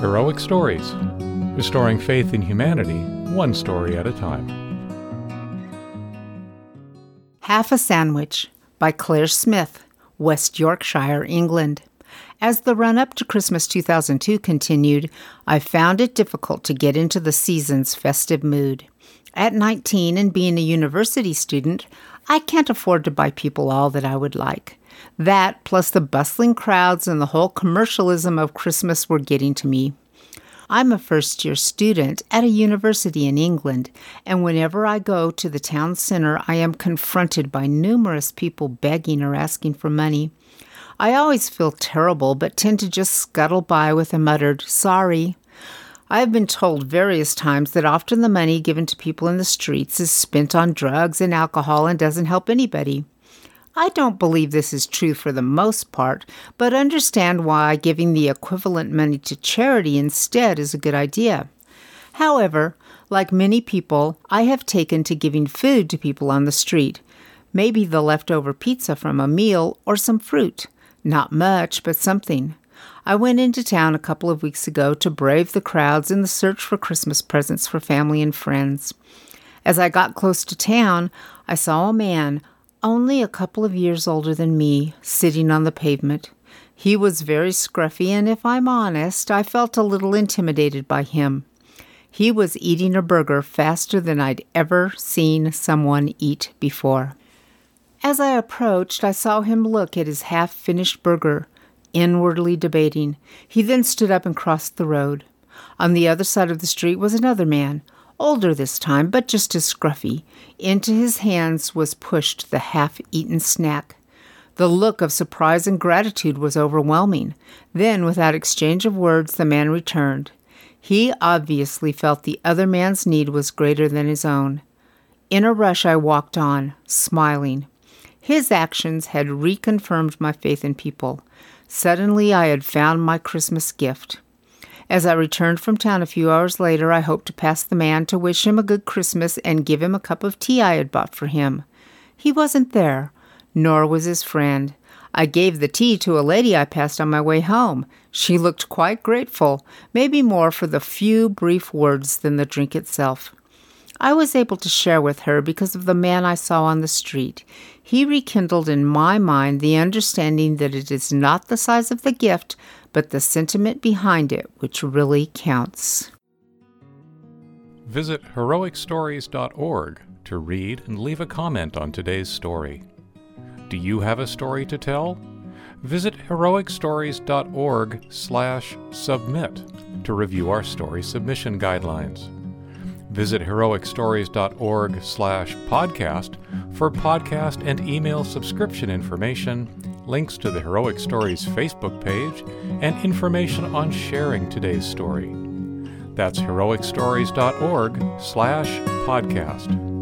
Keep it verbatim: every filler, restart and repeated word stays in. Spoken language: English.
Heroic Stories, restoring faith in humanity, one story at a time. Half a Sandwich by Claire Smith, West Yorkshire, England. As the run-up to Christmas two thousand two continued, I found it difficult to get into the season's festive mood. At nineteen and being a university student, I can't afford to buy people all that I would like. That, plus the bustling crowds and the whole commercialism of Christmas were getting to me. I'm a first-year student at a university in England, and whenever I go to the town center, I am confronted by numerous people begging or asking for money. I always feel terrible, but tend to just scuttle by with a muttered, "Sorry." I have been told various times that often the money given to people in the streets is spent on drugs and alcohol and doesn't help anybody. I don't believe this is true for the most part, but understand why giving the equivalent money to charity instead is a good idea. However, like many people, I have taken to giving food to people on the street, maybe the leftover pizza from a meal or some fruit. Not much, but something. I went into town a couple of weeks ago to brave the crowds in the search for Christmas presents for family and friends. As I got close to town, I saw a man, only a couple of years older than me, sitting on the pavement. He was very scruffy, and if I'm honest, I felt a little intimidated by him. He was eating a burger faster than I'd ever seen someone eat before. As I approached, I saw him look at his half-finished burger, inwardly debating. He then stood up and crossed the road. On the other side of the street was another man, older this time, but just as scruffy. Into his hands was pushed the half-eaten snack. The look of surprise and gratitude was overwhelming. Then, without exchange of words, the man returned. He obviously felt the other man's need was greater than his own. In a rush, I walked on, smiling. His actions had reconfirmed my faith in people. Suddenly, I had found my Christmas gift. As I returned from town a few hours later, I hoped to pass the man to wish him a good Christmas and give him a cup of tea I had bought for him. He wasn't there, nor was his friend. I gave the tea to a lady I passed on my way home. She looked quite grateful, maybe more for the few brief words than the drink itself. I was able to share with her because of the man I saw on the street. He rekindled in my mind the understanding that it is not the size of the gift, but the sentiment behind it which really counts. Visit heroic stories dot org to read and leave a comment on today's story. Do you have a story to tell? Visit heroic stories dot org slash submit to review our story submission guidelines. Visit heroic stories dot org slash podcast for podcast and email subscription information, links to the Heroic Stories Facebook page, and information on sharing today's story. That's heroic stories dot org slash podcast.